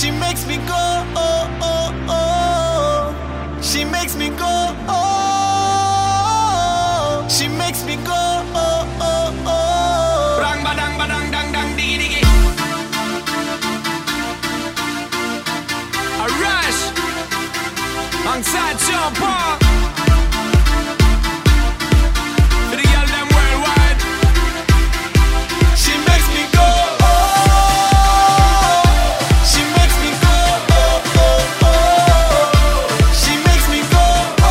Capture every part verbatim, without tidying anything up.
She makes me go, oh, oh, oh. She makes me go, oh. She makes me go, oh, oh, oh. Bang badang badang dang dang diggy diggy. A rush alongside Sean Paul. For the girl them worldwide. She makes me go, oh. She makes me go, oh, oh, oh. She makes me go, oh.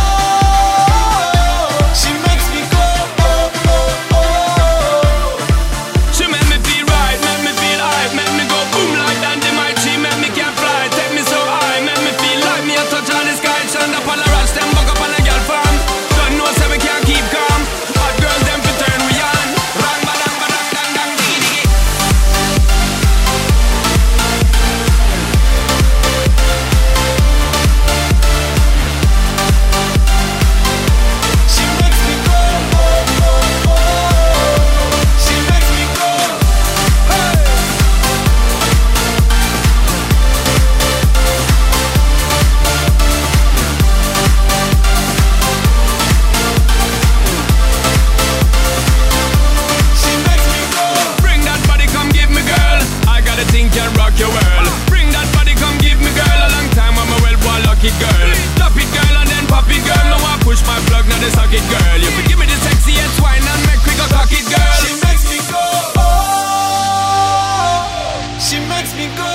She makes me go, oh, oh, oh. She make me feel right, make me feel hype, make me go boom like dynamite. She make me can fly, take me so high, make me feel like me a touch on the sky. Shine up on the rush, them buck up on the girl farm. Don't know say we can't keep calm. Hot girls them fi turn we on. Bang badang badang dang dang diggy diggy. She makes me go, oh, oh, oh. She makes me go, hey. She makes me go. Bring that body, come give me, girl. I got a thing can rock your world. Bring that body, come give me, girl. A long time I'm a well born lucky girl. Top it, girl, and then pop it, girl. Now I push my plug, now they suck it, girl. You can give me the sexiest wine and make we go cock it, girl. She makes me go, oh. She makes me go,